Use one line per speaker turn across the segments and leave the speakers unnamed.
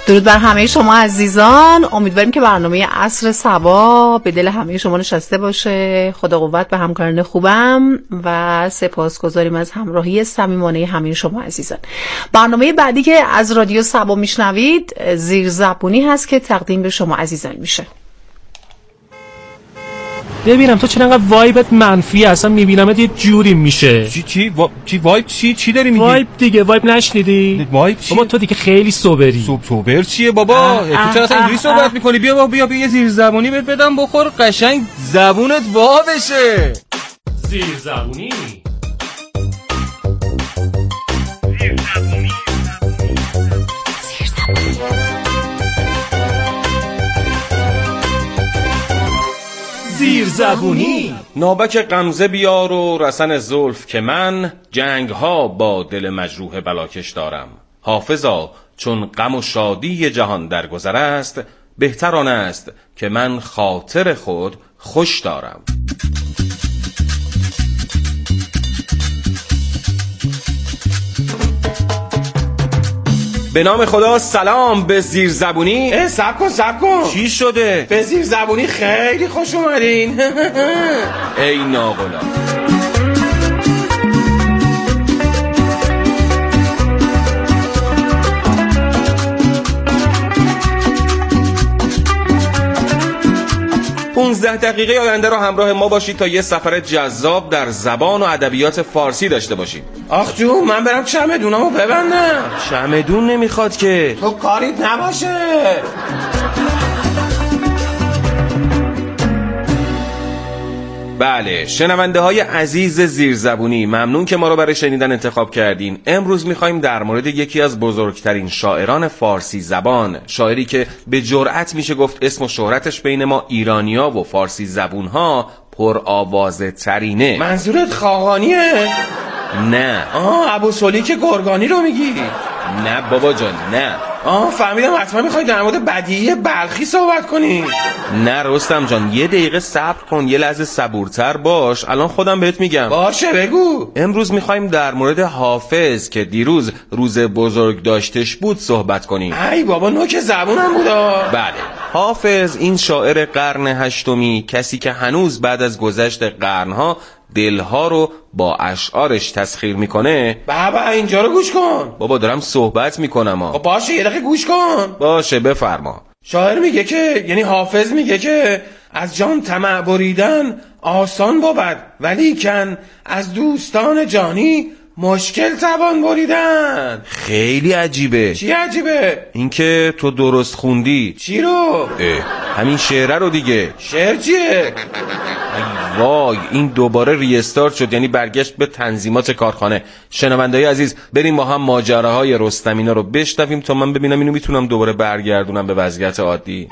درود بر همه شما عزیزان. امیدواریم که برنامه عصر صبا به دل همه شما نشسته باشه. خدا قوت به همکاران خوبم و سپاسگزاریم از همراهی صمیمانه همه شما عزیزان. برنامه بعدی که از رادیو صبا میشنوید زیرزبونی هست که تقدیم به شما عزیزان میشه.
ببینم تو چرا انقدر وایبت منفی اصلا میبینمت یه جوری میشه.
چی وایب چی داری میگی؟
وایب دیگه، وایب نشنیدی؟
وایب چی؟
بابا تو دیگه خیلی سوبری.
سوبر چیه بابا؟ تو چرا اصلا اینجوری صحبت میکنی؟ بیا یه زیر زبونی بهت بدم بخور قشنگ زبونت وا بشه.
زیر زبونی. زیرزبونی.
نابک غمزه بیار و رسن زلف که من جنگ ها با دل مجروح بلاکش دارم. حافظا چون غم و شادی جهان درگذر است، بهتر آن است که من خاطر خود خوش دارم. به نام خدا. سلام به زیرزبونی.
سب کن
چی شده؟
به زیرزبونی خیلی خوش اومدین.
ای ناقلا. دقیقه آینده رو همراه ما باشید تا یه سفر جذاب در زبان و ادبیات فارسی داشته باشیم.
آخ جون، من برم چمدونامو ببندم.
چمدون نمیخواد که.
تو کاریت نباشه.
بله، شنونده های عزیز زیرزبونی، ممنون که ما رو برای شنیدن انتخاب کردین. امروز میخوایم در مورد یکی از بزرگترین شاعران فارسی زبان، شاعری که به جرأت میشه گفت اسم و شهرتش بین ما ایرانیا و فارسی زبونها پر آوازه ترینه.
منظورت خاقانیه؟
نه.
ابوسلی که گرگانی رو میگی؟
نه بابا جان، نه.
فهمیدم حتما میخوای در مورد بدیعی بلخی صحبت کنی.
نه رستم جان، یه دقیقه صبر کن، یه لحظه صبورتر باش، الان خودم بهت میگم.
باشه بگو.
امروز میخوایم در مورد حافظ که دیروز روز بزرگ داشتش بود صحبت کنیم.
ای بابا، نوک زبونم بودا.
بله، حافظ این شاعر قرن هشتمی، کسی که هنوز بعد از گذشت قرنها دلها رو با اشعارش تسخیر میکنه.
بابا اینجا رو گوش کن.
بابا دارم صحبت میکنم.
باشه یه دقیقه گوش کن.
باشه بفرما.
شاعر میگه که، یعنی حافظ میگه که از جان طمع بریدن آسان بود، ولیکن از دوستان جانی مشکل توان بریدن.
خیلی عجیبه.
چی عجیبه؟
اینکه تو درست خوندی.
چی رو؟
همین شعره رو دیگه.
شعر چیه؟
وای، این دوباره ریستارت شد، یعنی برگشت به تنظیمات کارخانه. شنونده‌های عزیز، بریم با هم ماجراهای رستمینا رو بشنویم تا من ببینم اینو میتونم دوباره برگردونم به وضعیت عادی.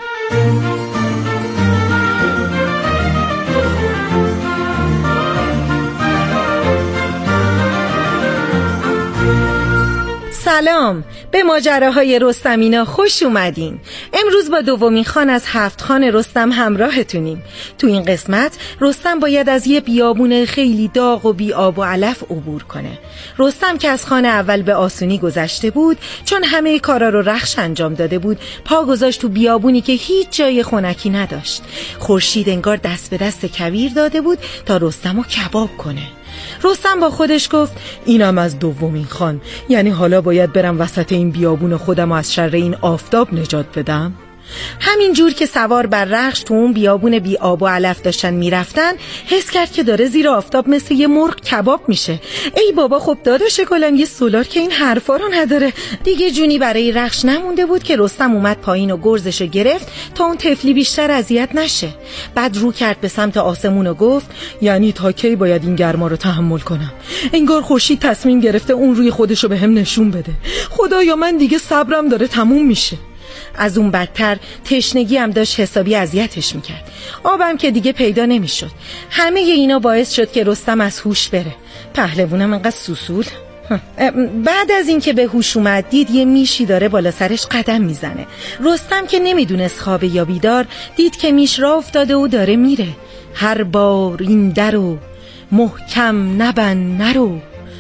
سلام، به ماجراهای رستمینا خوش اومدین. امروز با دومین خان از 7 خان رستم همراهتونیم. تو این قسمت رستم باید از یه بیابون خیلی داغ و بی آب و علف عبور کنه. رستم که از خان اول به آسونی گذشته بود، چون همه کارا رو رخش انجام داده بود، پا گذاشت تو بیابونی که هیچ جای خنکی نداشت. خورشید انگار دست به دست کویر داده بود تا رستمو کباب کنه. رستم با خودش گفت اینم از دومین خان، یعنی حالا باید برم وسط این بیابون خودم و از شر این آفتاب نجات بدم. همین جور که سوار بر رخش تو اون بیابون بی آب و علف داشتن میرفتن، حس کرد که داره زیر آفتاب مثل یه مرغ کباب میشه. ای بابا، خب داداش گلم یه سولار که این حرفا رو نداره. دیگه جونی برای رخش نمونده بود که رستم اومد پایین و گرزشو گرفت تا اون طفلی بیشتر اذیت نشه. بعد رو کرد به سمت آسمون و گفت یعنی تا کی باید این گرما رو تحمل کنم؟ انگار خورشید تصمیم گرفته اون روی خودشو بهم نشون بده. خدایا من دیگه صبرم داره تموم میشه. از اون بدتر تشنگی هم داشت حسابی اذیتش میکرد. آبم که دیگه پیدا نمیشد. همه اینا باعث شد که رستم از هوش بره. پهلوونم انقدر سوسول. بعد از این که به هوش اومد، دید یه میشی داره بالا سرش قدم میزنه. رستم که نمیدونست خوابه یا بیدار، دید که میش راه افتاده و داره میره. هر بار این درو محکم نبند نرو،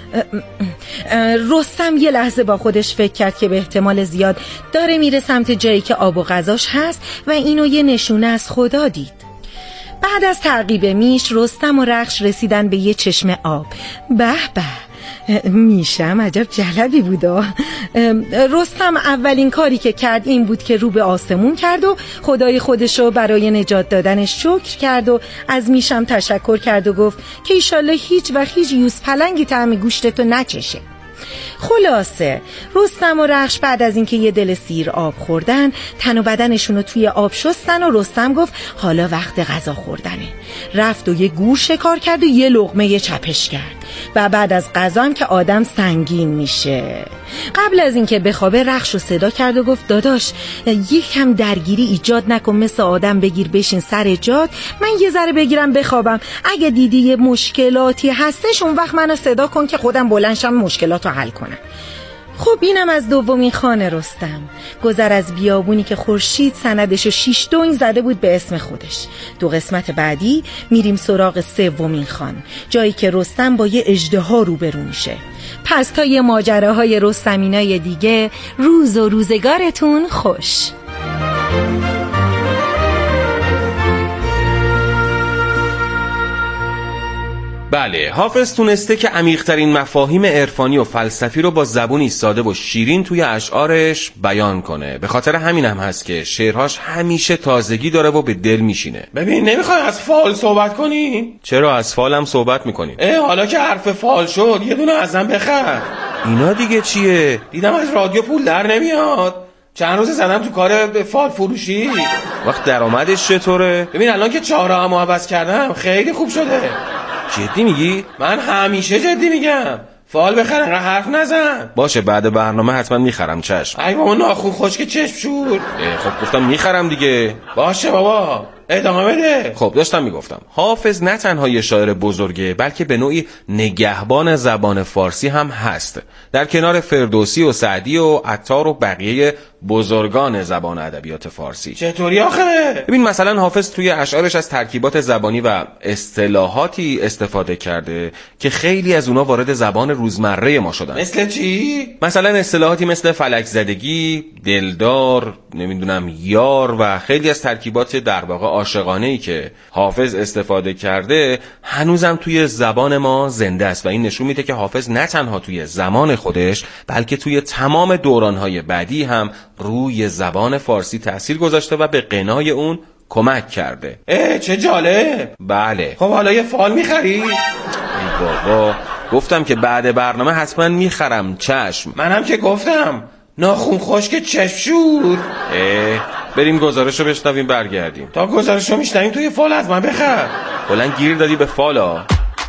رستم یه لحظه با خودش فکر کرد که به احتمال زیاد داره میره سمت جایی که آب و غذاش هست و اینو یه نشونه از خدا دید. بعد از تعقیب میش رستم و رخش رسیدن به یه چشمه آب. به به، میشم عجب جلبی بودا. رستم اولین کاری که کرد این بود که رو به آسمون کرد و خدای خودشو برای نجات دادنش شکر کرد و از میشم تشکر کرد و گفت که ایشالله هیچ یوز پلنگی طعم گوشتتو نچشه. خلاصه رستم و رخش بعد از اینکه یه دل سیر آب خوردن تن و بدنشونو توی آب شستن و رستم گفت حالا وقت غذا خوردنه. رفت و یه گور شکار کرد و یه لقمه چپش کرد و بعد از غذا هم که آدم سنگین میشه. قبل از اینکه بخوابه رخش رو صدا کرد و گفت داداش یکم درگیری ایجاد نکن، مثل آدم بگیر بشین سر جات، من یه ذره بگیرم بخوابم. اگه دیدی یه مشکلاتی هستش اون وقت منو صدا کن که خودم بلندشم مشکلاتو حل کنم. خب اینم از دومین خان رستم. گذر از بیابونی که خورشید سندشو 6 دنگ زده بود به اسم خودش. 2 قسمت بعدی میریم سراغ سومین خان، جایی که رستم با یه اژدها روبرو میشه. پس تا یه ماجراهای رستمینای دیگه، روز و روزگارتون خوش.
بله، حافظ تونسته که عمیق‌ترین مفاهیم عرفانی و فلسفی رو با زبونی ساده و شیرین توی اشعارش بیان کنه. به خاطر همین هم هست که شعرهاش همیشه تازگی داره و به دل میشینه.
ببین نمیخوای از فال صحبت کنی؟
چرا از فالم صحبت میکنی؟
حالا که حرف فال شد یه دونه ازم بخر.
اینا دیگه چیه؟
دیدم از رادیو پول در نمیاد، چند روز زدم تو کار فال فروشی.
وقت درآمدش چطوره؟
ببین الان که 4 هم عوض کردم خیلی خوب شده.
جدی میگی؟
من همیشه جدی میگم. فال بخر، انقدر حرف نزن.
باشه بعد برنامه حتما میخرم. چشم.
ای بابا ناخون خشک چشم شور.
خب گفتم میخرم دیگه.
باشه بابا ادامه بده.
خب داشتم میگفتم حافظ نه تنها یه شاعر بزرگه بلکه به نوعی نگهبان زبان فارسی هم هست، در کنار فردوسی و سعدی و عطار و بقیه بزرگان زبان ادبیات فارسی.
چطوری آخه؟
ببین مثلا حافظ توی اشعارش از ترکیبات زبانی و اصطلاحاتی استفاده کرده که خیلی از اونا وارد زبان روزمره ما شدن.
مثل چی؟
مثلا اصطلاحاتی مثل فلک زدگی، دلدار، نمیدونم یار و خیلی از ترکیبات در واقع عاشقانه‌ای که حافظ استفاده کرده هنوزم توی زبان ما زنده است و این نشون میده که حافظ نه تنها توی زمان خودش بلکه توی تمام دوران‌های بعدی هم روی زبان فارسی تأثیر گذاشته و به غنای اون کمک کرده.
چه جالب.
بله.
خب حالا یه فال میخری؟
ای بابا گفتم که بعد برنامه حتما میخرم. چشم.
منم که گفتم ناخون خشک چشم شور.
بریم گزارشو بشنویم برگردیم.
تا گزارشو میشنویم توی فال از من بخر.
کلاً گیر دادی به فالا.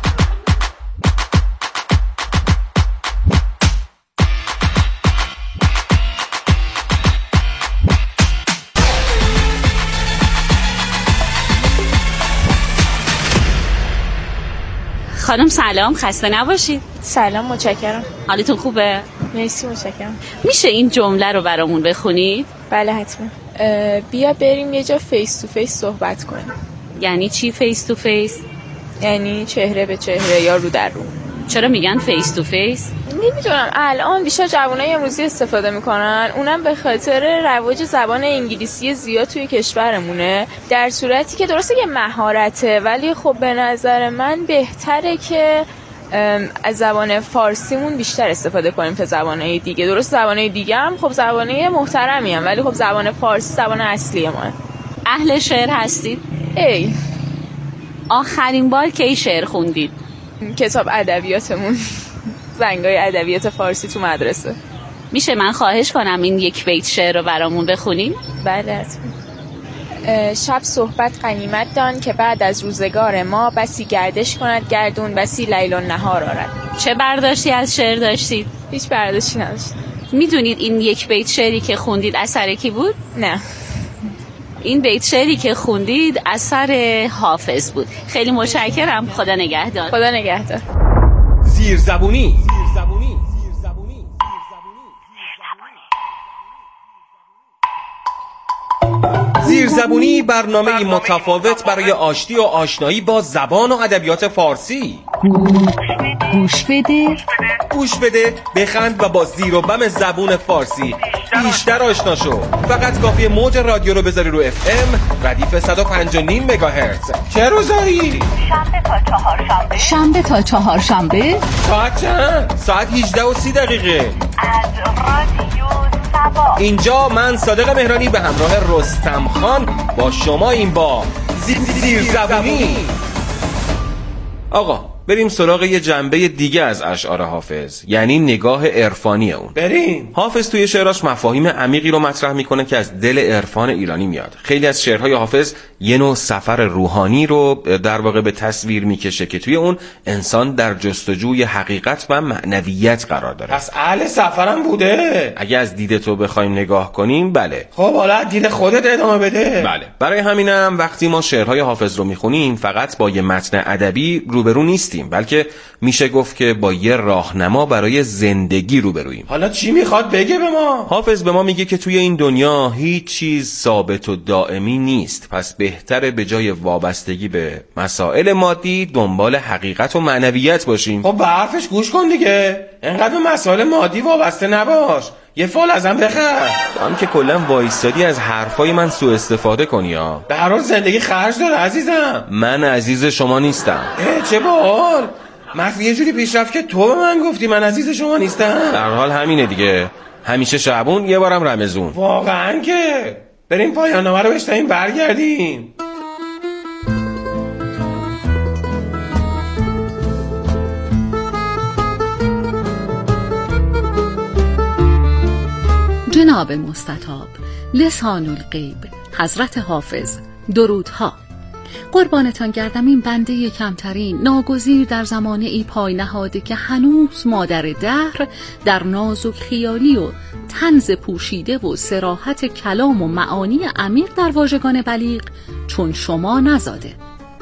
خانم سلام، خسته نباشید.
سلام، متشکرم.
حالتون خوبه؟
مرسی، متشکرم.
میشه این جمله رو برامون بخونید؟
بله حتما. بیا بریم یه جا فیس تو فیس صحبت کنیم.
یعنی چی فیس تو فیس؟
یعنی چهره به چهره یا رو در رو.
چرا میگن فیس تو فیس؟
نمیدونم، الان بیشتر جوانای امروزی استفاده میکنن، اونم به خاطر رواج زبان انگلیسی زیاد توی کشورمونه، در صورتی که درسته که مهارته ولی خب به نظر من بهتره که از زبان فارسیمون بیشتر استفاده کنیم تا زبانهای دیگه. درست زبانهای دیگه هم خب زبانهای محترمی هم، ولی خب زبان فارسی زبان اصلی ما.
اهل شعر هستید؟ آخرین بار کی شعر خوندید؟
کتاب ادبیاتمون، زنگای ادبیات فارسی تو مدرسه.
میشه من خواهش کنم این یک بیت شعر رو برامون بخونین؟
بله حتما. شب صحبت غنیمت دان که بعد از روزگار ما بسی گردش کند گردون، بسی لیل و نهار آرد.
چه برداشتی از شعر داشتید؟
هیچ برداشتی نداشتم.
میدونید این یک بیت شعری که خوندید اثر کی بود؟
نه.
این بیت شعری که خوندید اثر حافظ بود. خیلی متشکرم. خدا نگهدار.
خدا نگهدار.
زیرزبونی. زیرزبونی برنامه‌ای متفاوت برای آشتی و آشنایی با زبان و ادبیات فارسی.
گوش بده
گوش بده، بخند و با زیر و بم زبون فارسی بیشتر آشنا شو. فقط کافیه موج رادیو رو بذاری رو FM ردیف 105.5 مگاهرتز. چه روزایی؟
شنبه تا چهارشنبه.
ساعت چند؟ ساعت 18:30 دقیقه.
از رادیو سبا.
اینجا من صادق مهرانی به همراه رستم خان با شما این با زیرزبونی. آقا بریم سراغ یه جنبه دیگه از اشعار حافظ، یعنی نگاه عرفانی اون.
بریم.
حافظ توی شعراش مفاهیم عمیقی رو مطرح میکنه که از دل عرفان ایرانی میاد. خیلی از شعرهای حافظ یه نوع سفر روحانی رو در واقع به تصویر میکشه که توی اون انسان در جستجوی حقیقت و معنویت قرار داره.
پس اهل سفرم بوده.
اگه از دید تو بخوایم نگاه کنیم بله.
خب حالا دید خودت ادامه بده.
بله. برای همینم وقتی ما شعرهای حافظ رو میخونیم فقط با یه متن ادبی روبرو نیستیم، بلکه میشه گفت که با یه راهنما برای زندگی روبرویم.
حالا چی میخواد بگه به ما؟
حافظ به ما میگه که توی این دنیا هیچ چیز ثابت و دائمی نیست، پس بهتره به جای وابستگی به مسائل مادی دنبال حقیقت و معنویت باشیم.
خب به حرفش گوش کن دیگه، انقدر به مسائل مادی وابسته نباش، یه فال ازم بخر.
تو هم که کلا وایستادی از حرفای من سوء استفاده کنی ها.
به هر حال زندگی خرج داره عزیزم.
من عزیز شما نیستم.
چه باحال، مخفی یه جوری پیش رفت که تو به من گفتی من عزیز شما نیستم.
در حال همینه دیگه، همیشه شعبون یه بارم رمضون.
واقعا که بریم پایان نامه رو بشنویم برگردیم.
جناب مستطاب لسان الغیب حضرت حافظ، درودها. قربانتان گردم این بنده کمترین ناگزیر در زمانه ای پای نهاده که هنوز مادر دهر در نازک خیالی و طنز پوشیده و صراحت کلام و معانی عمیق در واژگان بلیغ چون شما نزاده.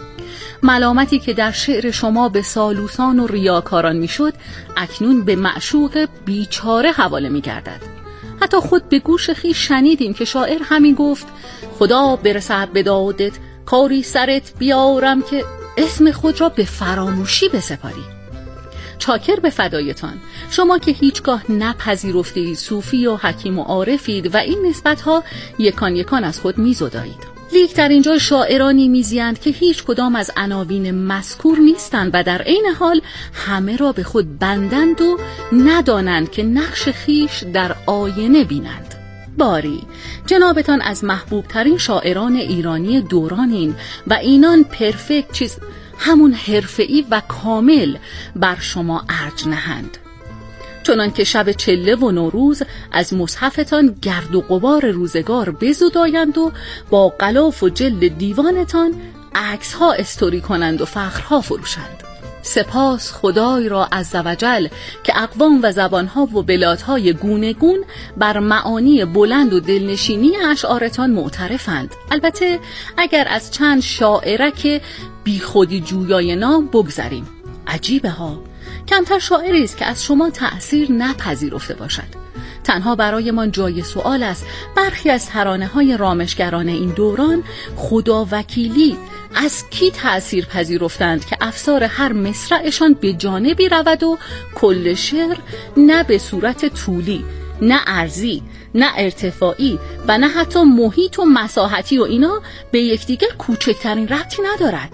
ملامتی که در شعر شما به سالوسان و ریاکاران میشد اکنون به معشوق بیچاره حواله میگردد. حتی خود به گوش خویش شنیدیم که شاعر همین گفت خدا برسد به دادت کاری سرت بیارم که اسم خود را به فراموشی بسپاری. چاکر به فدایتان، شما که هیچگاه نپذیرفتید صوفی و حکیم و عارفید و این نسبتها یکان یکان از خود میزدایید. لیک در اینجا شاعرانی میزیند که هیچ کدام از عناوین مذکور نیستند و در عین حال همه را به خود بندند و ندانند که نقش خیش در آینه بینند. باری جنابتان از محبوب ترین شاعران ایرانی دورانین و اینان پرفکت چیز همون حرفه‌ای و کامل بر شما ارج نهند. چنان که شب چله و نوروز از مصحفتان گرد و غبار روزگار بزدایند و با غلاف و جلد دیوانتان عکس‌ها استوری کنند و فخرها فروشند. سپاس خدای را عزوجل که اقوام و زبانها و بلادهای گونگون بر معانی بلند و دلنشینی اشعارتان معترفند. البته اگر از چند شاعرک بی خودی جویای نام بگذریم. عجیبه ها، کمتر شاعری است که از شما تأثیر نپذیرفته باشد. تنها برایمان جای سوال است برخی از ترانه‌های رامشگران این دوران خدا وکیلی از کی تأثیر پذیرفتند که افسار هر مصرعشان به جانبی رود و کل شعر نه به صورت طولی، نه عرضی، نه ارتفاعی و نه حتی محیط و مساحتی و اینا به یکدیگر کوچکترین ربطی ندارد.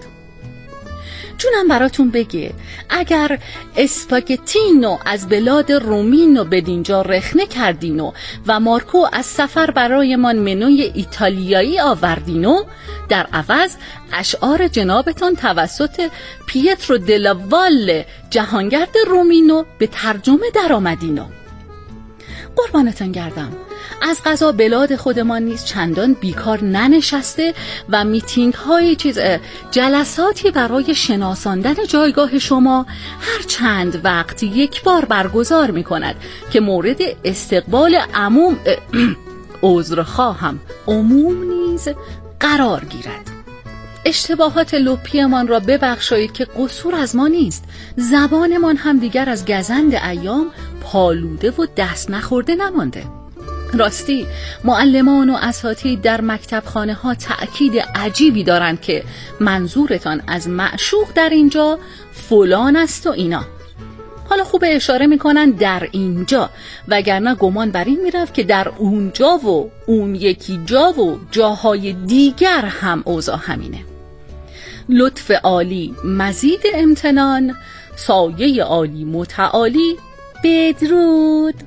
جونم براتون بگه اگر اسپاگتینو از بلاد رومینو به دینجا رخنه کردینو و مارکو از سفر برایمان منوی ایتالیایی آوردینو، در عوض اشعار جنابتان توسط پیترو دلاوال جهانگرد رومینو به ترجمه در آمدینو. قربانتان گردم، از قضا بلاد خودمان نیز چندان بیکار ننشسته و میتینگ های جلساتی برای شناساندن جایگاه شما هر چند وقت یک بار برگزار می کند که مورد استقبال عذرخواهم عموم نیز قرار گیرد. اشتباهات لپیمان را ببخشایید که قصور از ما نیست. زبانمان هم دیگر از گزند ایام پالوده و دست نخورده نمانده. راستی معلمان و اساتید در مکتبخانه ها تأکید عجیبی دارند که منظورتان از معشوق در اینجا فلان است و اینا. حالا خوب اشاره میکنن در اینجا، وگرنه گمان بر این میرفت که در اونجا و اون یکی جا و جاهای دیگر هم اوضاع همینه. لطف عالی مزید امتنان، سایه عالی متعالی بدرود.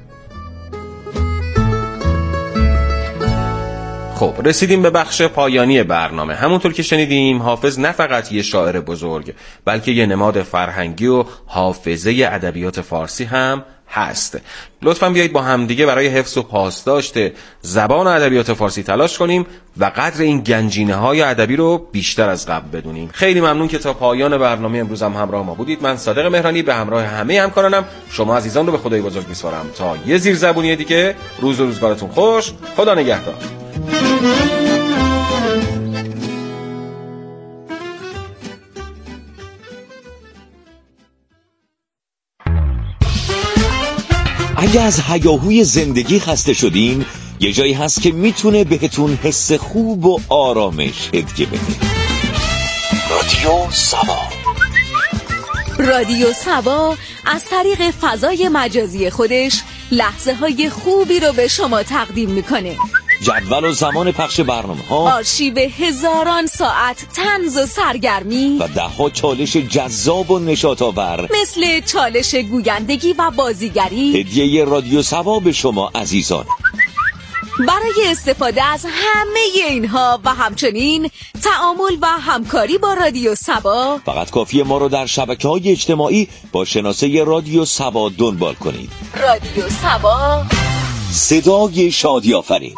خب رسیدیم به بخش پایانی برنامه. همونطور که شنیدیم حافظ نه فقط یه شاعر بزرگ بلکه یه نماد فرهنگی و حافظه ادبیات فارسی هم هست. لطفاً بیایید با همدیگه برای حفظ و پاسداشت زبان و ادبیات فارسی تلاش کنیم و قدر این گنجینه‌های ادبی رو بیشتر از قبل بدونیم. خیلی ممنون که تا پایان برنامه امروز هم همراه ما بودید. من صادق مهرانی به همراه همه همکارانم شما عزیزان رو به خدای بزرگ می‌سپارم تا یه زیرزبونی دیگه. روز و روزگارتون خوش. خدا نگهدار.
اگه از هیاهوی زندگی خسته شدین، یه جایی هست که میتونه بهتون حس خوب و آرامش هدیه بده. رادیو سبا.
رادیو سبا از طریق فضای مجازی خودش لحظه های خوبی رو به شما تقدیم میکنه.
جدول و زمان پخش برنامه‌ها،
آرشیو هزاران ساعت طنز و سرگرمی
و ده‌ها چالش جذاب و نشاط‌آور
مثل چالش گویندگی و بازیگری.
هدیه رادیو سبا به شما عزیزان.
برای استفاده از همه اینها و همچنین تعامل و همکاری با رادیو سبا
فقط کافیه ما رو در شبکه‌های اجتماعی با شناسه رادیو سبا دنبال کنید.
رادیو سبا،
صدای شادی آفرین.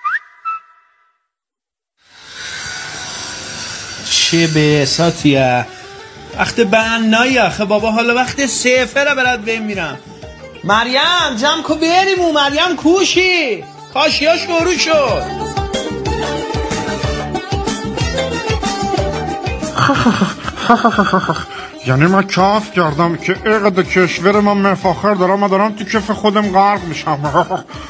چه به ساتیه وقت بنایی آخه بابا، حالا وقت سفره برات بمیرم. مریم جمع کو بریم و مریم کوشی کاشیا شروع شد.
یعنی من کاف کردم که اقد کشور من مفاخر دارم، من دارم تو کف خودم غرق میشم.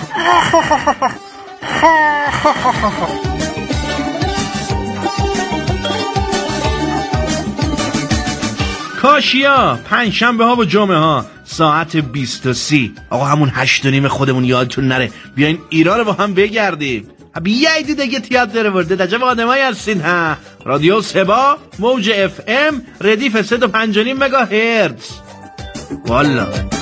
کاشیا پنجشنبه ها و جمعه ها ساعت 20:30. آقا همون 8:30 خودمون یادتون نره بیاین ایران رو با هم بگردیم. بیایید دیگه تیاتر ورده دجب آدمایی هستین ها. رادیو سبا موج اف ام ردیف 105.5 مگاهرتز. والا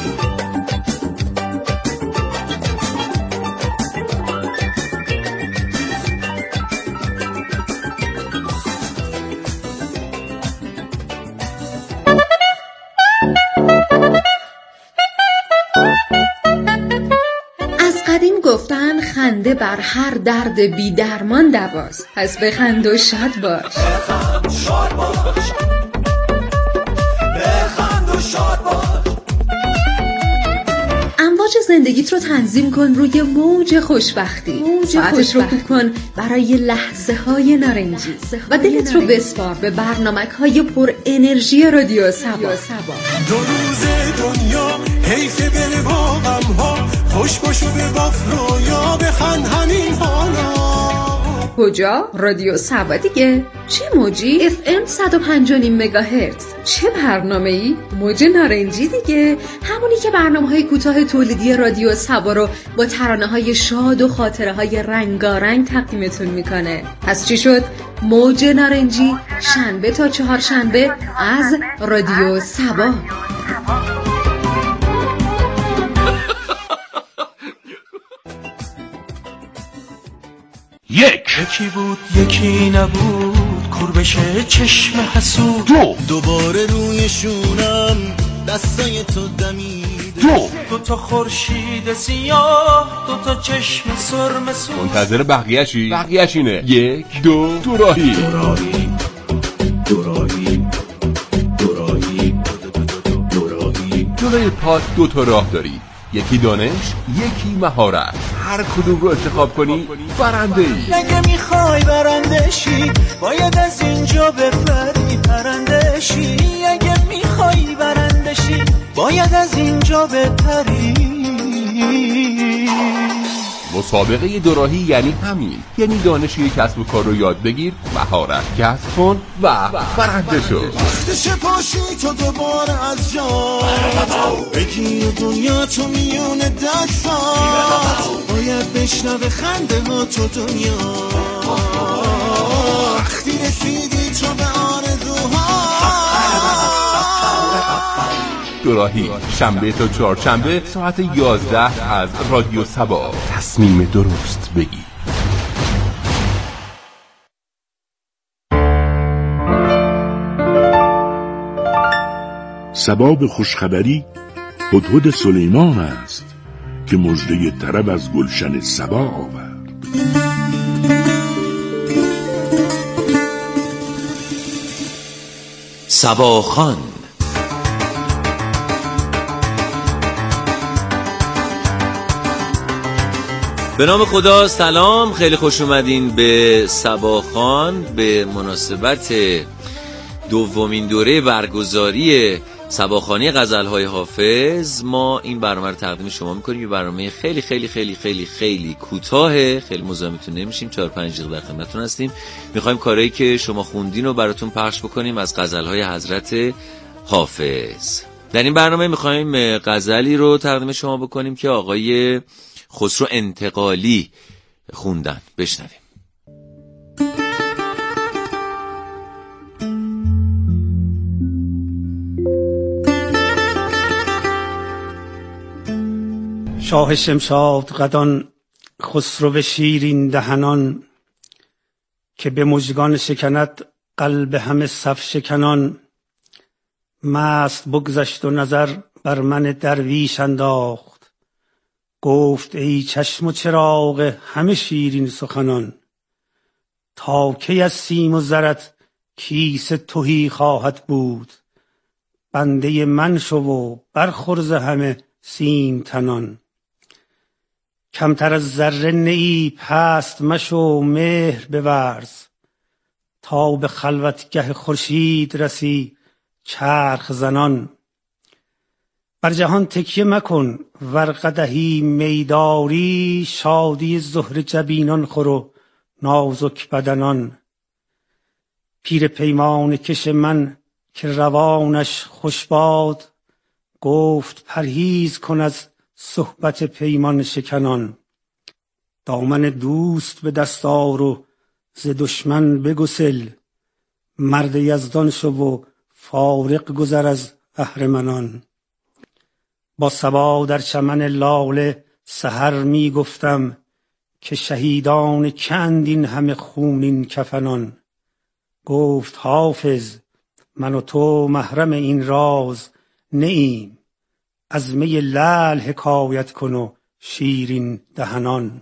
گفتن خنده بر هر درد بی درمان دواست. پس بخند و شاد باش.
بخند و شاد باش. بخند و شاد باش.
امواج زندگیت رو تنظیم کن روی موج خوشبختی. ساعتت رو کوک کن برای لحظه های نارنجی و دلت رو بسپار به برنامک های پر انرژی رادیو سبا.
دو روز دنیا حیف بره با غم ها، خوش باشو به باف رویا بخند همین حالا.
کجا؟ رادیو سبا دیگه. چه موجی؟ FM 105.5 مگاهرتز. چه برنامه‌ای؟ موج نارنجی دیگه. همونی که برنامه‌های کوتاه تولیدی رادیو سبا رو با ترانه‌های شاد و خاطره‌های رنگارنگ تقدیمتون میکنه. پس چی شد؟ موج نارنجی شنبه تا چهارشنبه از رادیو سبا.
یکی بود یکی نبود، کربشه چشم حسود. دوباره روی شونم دستای تو دمیده. دو تا خورشید سیاه، دو تا چشم سرم سوز.
منتظر بقیه‌شی؟ بقیه‌ش اینه 1 2 دو راهی. جلوی پات 2 تا راه داری، یکی دانش، یکی مهارت. هر کدوم رو انتخاب کنی برنده ای.
اگه میخوای برنده شی باید از اینجا بپری پرنده شی. اگه میخوای برنده شی باید از اینجا بپری.
مسابقه دوراهی یعنی همین، یعنی دانش یک کسب و کار رو یاد بگیر، مهارت کسب کن و برنده شو.
وقتش پاشی تو دوباره از جا بگیر دنیا تو میون دستات، باید بشنوه خنده ها تو دنیا وقتی رسیدی تو به آرزوها.
دوراهی شنبه تا چهارشنبه ساعت 11 از رادیو سبا. تصمیم درست بگیر.
سباب خوشخبری هدهد سلیمان است که مژده طرب از گلشن سبا آورد.
سباخوان. به نام خدا، سلام، خیلی خوش اومدین به سباخوان. به مناسبت دومین دوره برگزاری سباخوانی غزل‌های حافظ ما این برنامه رو تقدیم شما می‌کنیم. یه برنامه خیلی خیلی خیلی خیلی خیلی کوتاهه، خیلی مزاحمتون نمیشیم، 4-5 دقیقه در خدمتتون هستیم. می‌خوایم کارهایی که شما خوندین رو براتون پخش بکنیم از غزل‌های حضرت حافظ. در این برنامه می‌خوایم غزلی رو تقدیم شما بکنیم که آقای خسرو انتقالی خوندن. بشنویم.
شاه شمشاد قدان، خسرو شیرین دهنان، که به مژگان شکند قلب همه صف شکنان. مست بگذشت و نظر بر من درویش انداخت، گفت ای چشم و چراغ همه شیرین سخنان. تا کی از سیم و زرت کیس تهی خواهد بود، بنده من شو و برخورز همه سیم تنان. کمتر از ذره نیی پست مشو مهر بورز، تا به خلوتگه خورشید رسی چرخ زنان. بر جهان تکیه مکن ور قدحی میداری، شادی زهر جبینان خور و نازک بدنان. پیر پیمان کش من که روانش خوش باد، گفت پرهیز کن از صحبت پیمان شکنان. دامن دوست به دست آر و ز دشمن بگسل، مرد یزدان شو و فارغ گذر از اهرمنان. با صبا در چمن لاله سحر می گفتم، که شهیدان کندین همه خونین کفنان. گفت حافظ من و تو محرم این راز نییم، از می لعل حکایت کن و شیرین دهنان.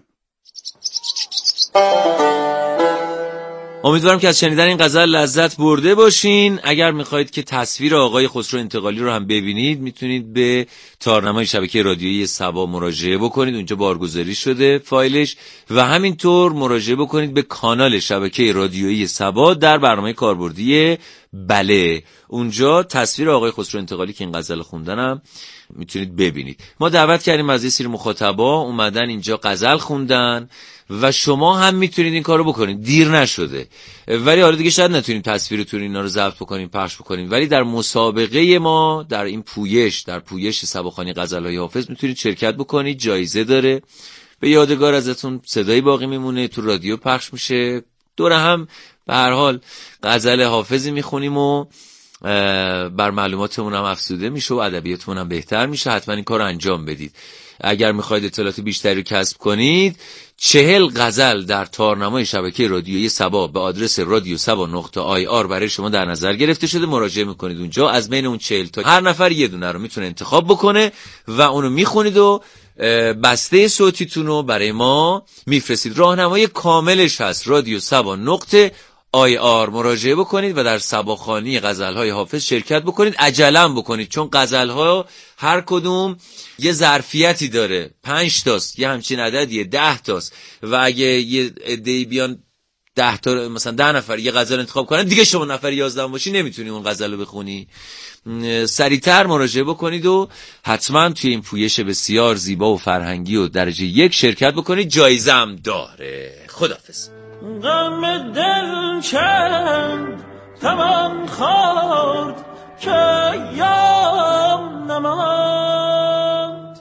امیدوارم که از شنیدن این غزل لذت برده باشین. اگر میخواید که تصویر آقای خسرو انتقالی رو هم ببینید، میتونید به تارنمای شبکه رادیویی سبا مراجعه بکنید، اونجا بارگذاری شده فایلش، و همینطور مراجعه بکنید به کانال شبکه رادیویی سبا در برنامه کاربردی بله. اونجا تصویر آقای خسرو انتقالی که این غزل خوندنم میتونید ببینید. ما دعوت کردیم از یه سری مخاطبا اومدن اینجا غزل خوندن و شما هم میتونید این کارو بکنید، دیر نشده. ولی حالا دیگه شاید نتونیم تصویرتون اینا رو ضبط بکنیم، پخش بکنیم، ولی در مسابقه ما در این در پویش سباخوانی غزل‌های حافظ میتونید شرکت بکنید. جایزه داره، به یادگار ازتون صدایی باقی میمونه، تو رادیو پخش میشه، دور هم به هر حال غزل حافظی میخونیم و بر معلوماتمون هم افزوده میشه و ادبیاتمون هم بهتر میشه. حتما این کار رو انجام بدید. اگر میخواید اطلاعات بیشتری رو کسب کنید، 40 غزل در تارنمای شبکه رادیویی سبا به آدرس radiosaba.ir برای شما در نظر گرفته شده. مراجعه میکنید اونجا، از بین اون 40 تا هر نفر یه دونه رو میتونه انتخاب بکنه و اونو میخونید و بسته صوتیتون رو برای ما میفرستید. راهنمای کاملش هست radiosaba.ir. مراجعه بکنید و در سباخوانی غزل‌های حافظ شرکت بکنید. عجلم بکنید، چون غزل‌ها هر کدوم یه ظرفیتی داره، 5 تاست، یه همچین عددیه، 10 تاست، و اگه یه عده‌ای بیان 10 تا مثلا 10 نفر یه غزل انتخاب کنن، دیگه شما نفر 11 باشی نمیتونی اون غزل رو بخونی. سریعتر مراجعه بکنید و حتما توی این پویش بسیار زیبا و فرهنگی و درجه 1 شرکت بکنید. جایزه هم داره. خداحافظ.
غم دل چند توان خورد که یام نماند،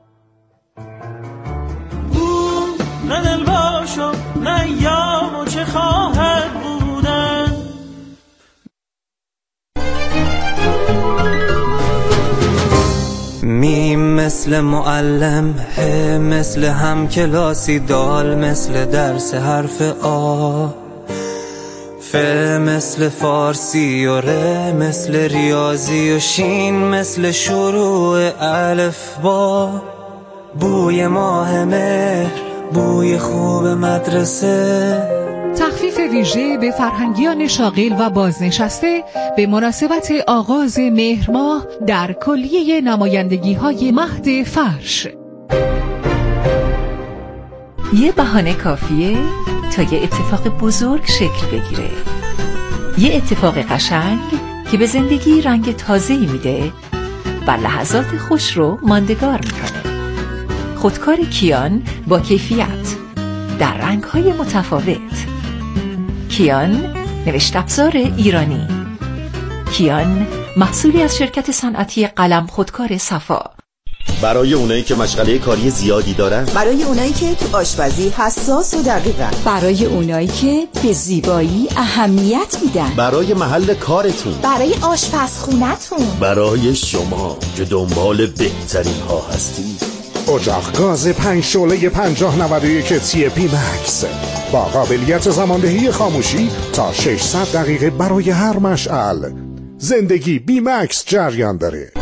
او نه دل باشم نه یام و چه خواهد بودن.
میم مثل معلم، ه مثل هم کلاسی، دال مثل درس حرف آ، ف مثل فارسی و ر مثل ریاضی و شین مثل شروع الف با، بوی ماه مهر، بوی خوب مدرسه.
تخفیف ویژه به فرهنگیان شاغل و بازنشسته به مناسبت آغاز مهر ماه در کلیه نمایندگی‌های مهد فرش.
یه بهانه کافیه تا یه اتفاق بزرگ شکل بگیره. یه اتفاق قشنگ که به زندگی رنگ تازه‌ای میده و لحظات خوش رو ماندگار میکنه. خودکار کیان با کیفیت در رنگ‌های متفاوت. کیان نوشت افزار ایرانی. کیان محصولی از شرکت صنعتی قلم خودکار صفا.
برای اونایی که مشغله کاری زیادی دارن،
برای اونایی که تو آشپزی حساس و دقیقن،
برای اونایی که به زیبایی اهمیت میدن،
برای محل کارتون،
برای آشپزخونتون،
برای شما که دنبال بهترین ها هستید.
اجاق گاز 5 شعله 5091 تی پی مکس با قابلیت زماندهی خاموشی تا 600 دقیقه برای هر مشعل. زندگی بی مکس جریان داره.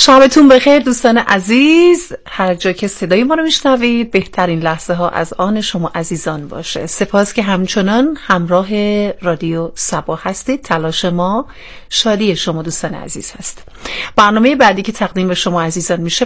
شبتون بخیر دوستان عزیز. هر جا که صدای ما رو میشنوید بهترین لحظه ها از آن شما عزیزان باشه. سپاس که همچنان همراه رادیو سبا هستید. تلاش ما شادی شما دوستان عزیز هست. برنامه بعدی که تقدیم به شما عزیزان میشه